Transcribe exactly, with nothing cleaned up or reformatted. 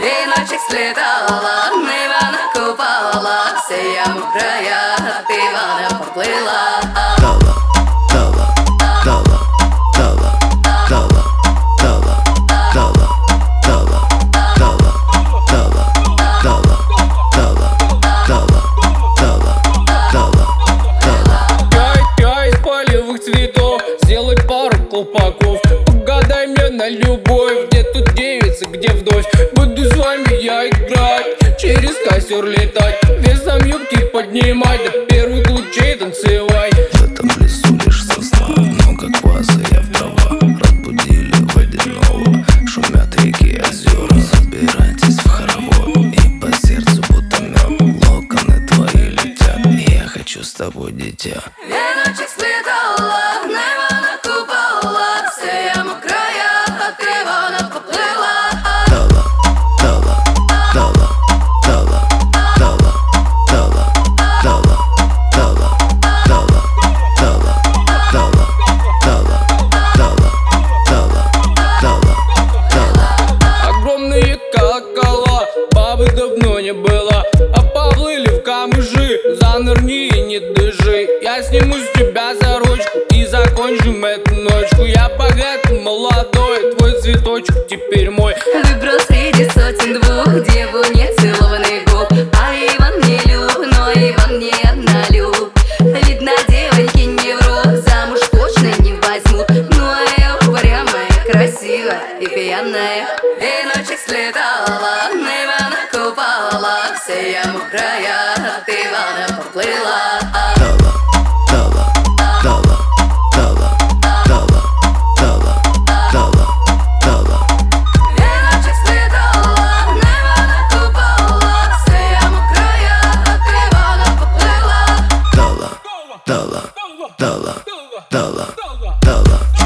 Віночок сплітала, нива накупала, все я мокрая, а ти вона поплила. Дала, дала, дала, дала, дала, дала, дала, дала, дала, дала, дала, дала, дала, дала, дала, дала. Чай, чай из полевых цветов, сделай пару колпаков. Погадай мне на любовь, где тут девица, где вдовь. Буду с вами я играть, через костер летать, весом юбки поднимать, до первых лучей танцевать. В этом лесу лишь сосна, много кваса, я в права. Разбудили водяного, шумят реки, озера. Собирайтесь в хоровод, и по сердцу будто мед. Локоны твои летят, и я хочу с тобой, дитя. Віночок сплітала, нива накупала, все я мокрая, а ти вона поплила. Дала, дала, дала, дала, дала, дала, дала, дала, дала, дала, дала, дала, дала, дала, дала, дала. Огромные колокола, бабы давно не было, а поплыли в камыши, занырни и не дыши. Я сниму с тебя за ручку и закончим эту ночку. Я богатый, молодой, твой цветочек теперь мой. Выбрал среди сотен двух деву нецелованных губ. А Иван не люб, но Иван не однолюб. Видно, девоньки не врут, замуж точно не возьмут. Ну а я упрямая, красивая и пьяная. Віночок сплітала, нива накупала, все я мокрая, а ти вона поплила. Дала, дала, дала, дала, дала, дала, дала, дала. Віночок сплітала, нива накупала, все я мокрая, а ти вона поплила. Дала, дала, дала, дала, дала.